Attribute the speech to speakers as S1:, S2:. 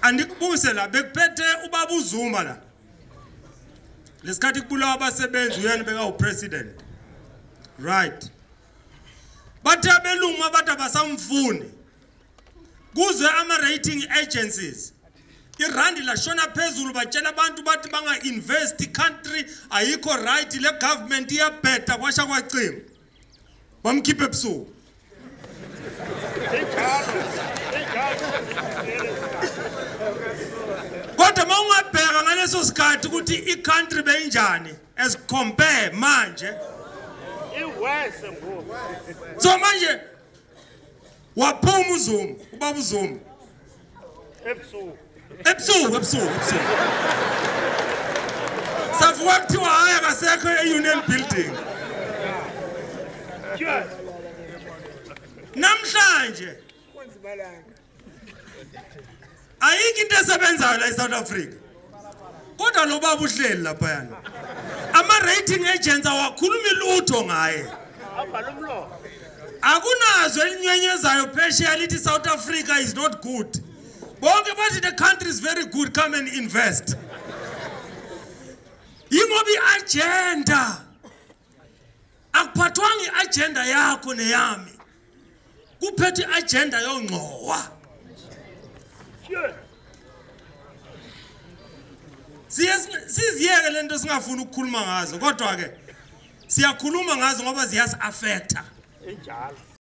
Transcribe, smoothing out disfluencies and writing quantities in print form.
S1: andikubuse la bekuphethe ubaba uZuma la lesikhathi kubulawa abasebenzi uyena beka upresident right bathe abelungu abathi abasamfuni kuzwe ama rating agencies irandi la shona phezulu batshela abantu bathi banga invest country ayikho right le government iyabheda kwasha kwacima bamkhiphe ebusuku kodwa mawungabheka ngaleso sikhathi ukuthi i-country beyinjani as compare manje
S2: iwese ngoku
S1: so manje waphuma uZuma ubaba uZuma ebusuku savuka kuthiwa haya kasekho e-union building namhlanje ayikho into esebenzayo la eSouth Africa kodwa lo baba uhleli lapha yana ama rating agents awakhulumi lutho ngaye akunazo elinywenyezayo phesheya lithi South Africa is not good bonke bathi the country is very good, come and invest yingoba i-agenda akuphathwanga i-agenda yakho neyami kuphethe i-agenda yongcowa siziyeke lento singafuni ukukhuluma ngazo kodwa ke siyakhuluma ngazo ngoba ziyasi affecta
S2: enjalo